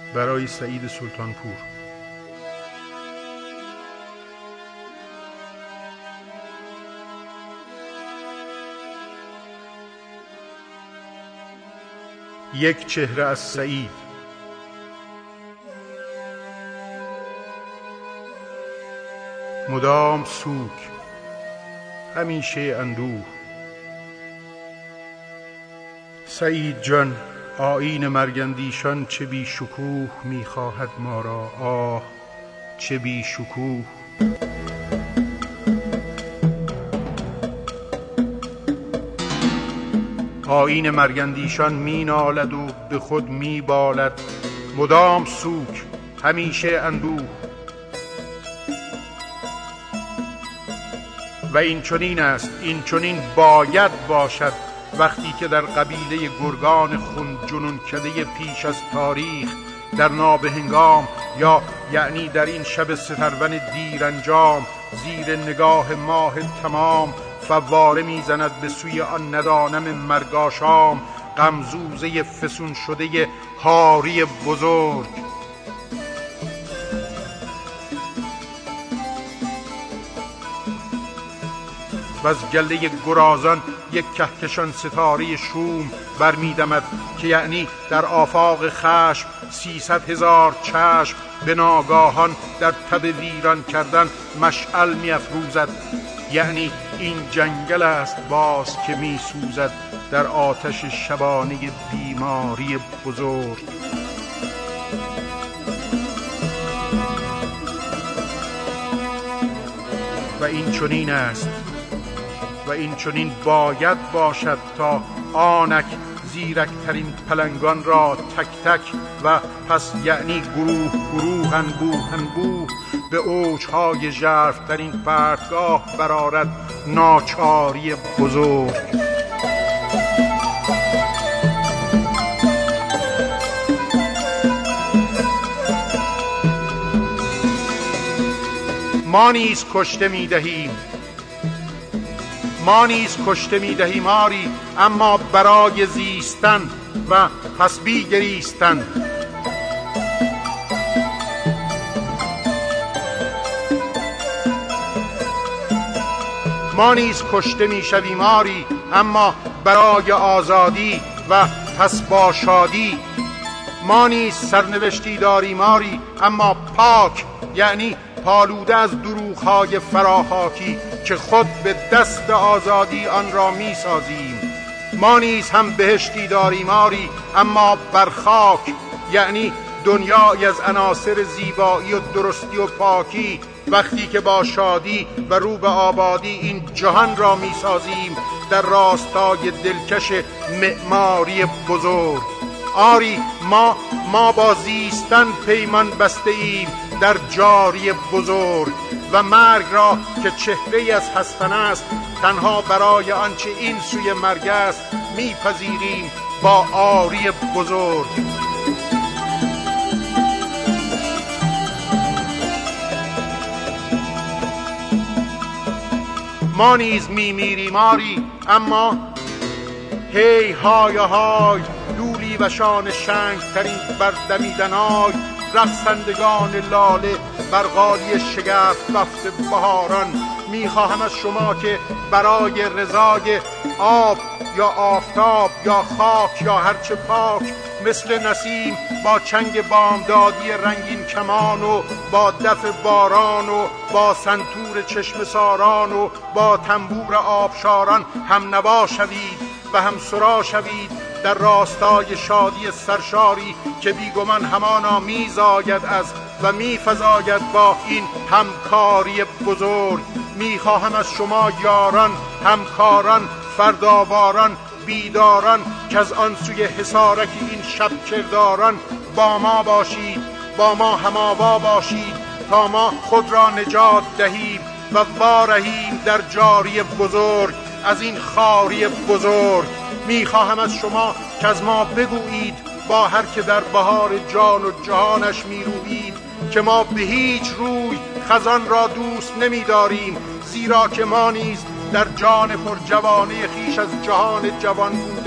برای سعید سلطانپور. یک چهره از سعید. مدام سوگ، همیشه اندوه. سعید جان، آیین مرگندیشان چه بی شکوه می‌خواهد ما را، آه چه بی شکوه. آیین مرگندیشان می نالد و به خود می بالد. مدام سوگ، همیشه اندوه. و این چنین است، این چنین باید باشد وقتی که در قبیله گرگان خون جنون کده پیش از تاریخ در نابهنگام، یا یعنی در این شب سترون دیرانجام، زیر نگاه ماه تمام فواره میزند به سوی آن ندانم مرگاشام، غمزوزه فسون شده هاری بزرگ. و از گله گرازان یک کهکشان ستاره شوم برمیدمد که یعنی در آفاق خشم 300,000 چشم به ناگاهان در تب ویران کردن مشعل می‌افروزد. یعنی این جنگل است باز که می‌سوزد در آتش شبانه بیماری بزرگ. و این چنین است و این چنین باید باشد تا آنک زیرکترین پلنگان را تک تک و پس یعنی گروه گروه انبوه انبوه به اوجهای ژرف‌ترین پرتگاه برآرد ناچاری بزرگ. ما نیز کشته می‌دهیم، ما نیز کشته می‌دهیم آری، اما برای زیستن و پس بیگریستن. ما نیز کشته می‌شویم آری، اما برای آزادی و پس با شادی. ما نیز سرنوشتی داریم آری، اما پاک، یعنی پالوده از دروغ‌های فراخاکی که خود به دست آزادی آن را می‌سازیم. ما نیز هم بهشتی داریم آری، اما بر خاک، یعنی دنیایی از عناصر زیبایی و درستی و پاکی، وقتی که با شادی و رو به آبادی این جهان را می‌سازیم در راستای دلکش معماری بزرگ. آری ما با زیستن پیمان بسته ایم در جاری بزرگ و مرگ را که چهره از هستن است تنها برای آنچه این سوی مرگ است میپذیریم با آری بزرگ. ما نیز میمیریم آری، اما هی های های لولی و شان شنگ ترین بردمیدنای رقصندگان لاله بر قالی شگفت بفت بهاران. میخواهم از شما که برای رضای آب یا آفتاب یا خاک یا هرچه پاک مثل نسیم با چنگ بامدادی رنگین کمان و با دف باران و با سنتور چشم ساران و با تنبور آبشاران هم نوا شوید و هم سرا شوید در راستای شادی سرشاری که بیگمان همانا میزاید از و میفزاید با این همکاری بزرگ. میخواهم از شما یاران، همکاران، فرداواران، بیداران که از آن سوی حصارک این شب کرداران با ما باشید، با ما هماوا باشید تا ما خود را نجات دهیم و وارهیم در جاری بزرگ از این خاری بزرگ. میخواهم از شما که از ما بگویید با هر که در بهار جان و جهانش میرویید که ما به هیچ روی خزان را دوست نمیداریم، زیرا که ما نیز در جان پر جوانه خیش از جهان جوان بودن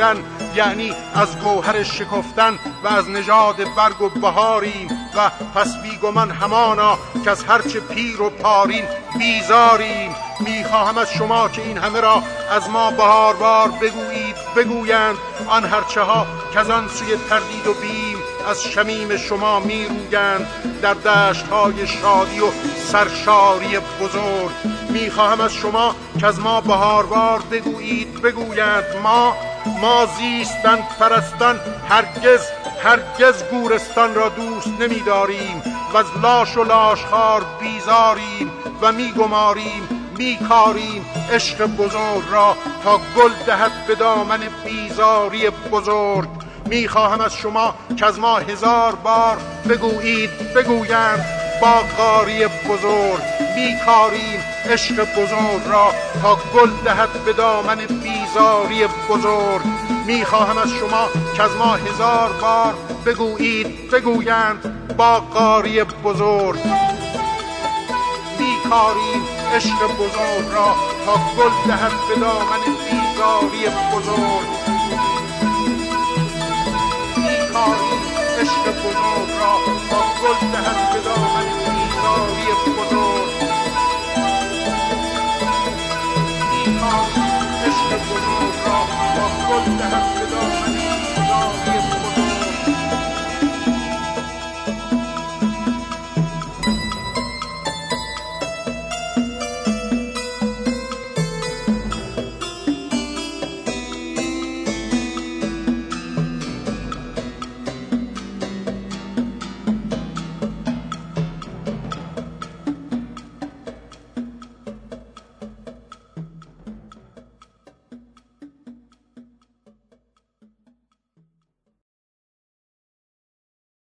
یعنی از گوهر شکفتن و از نژاد برگ و بهاریم و پس بیگمان همانا که از هرچه پیر و پارین بیزاریم. میخواهم از شما که این همه را از ما بهاروار بگویید بگویند آن هرچه ها که از آن سوی تردید و بیم از شمیم شما میرویند در دشت‌های شادی و سرشاری بزرگ. میخواهم از شما که از ما بهاروار بگویید بگویند ما زیستند پرستان هرگز گورستان را دوست نمی‌داریم و از لاش و لاشخوار بیزاریم و میگماریم میکاریم عشق بزرگ را تا گل دهد به دامن بیزاری بزرگ. میخواهم از شما که از ما 1000 بار بگویید بگویند با قاری بزرگ میکاریم عشق بزرگ را تا گل دهد به دامن بیزاری بزرگ. میخواهم از شما که از ما 1000 بار بگویید بگویند با قاری بزرگ میکاریم عشق بزرگ را تا گل دهد به دامن بیزاری بزرگ. میکاریم عشق بزرگ را تا گل دهد به دامن بیزاری بزرگ. میکاریم عشق بزرگ را تا گل دهد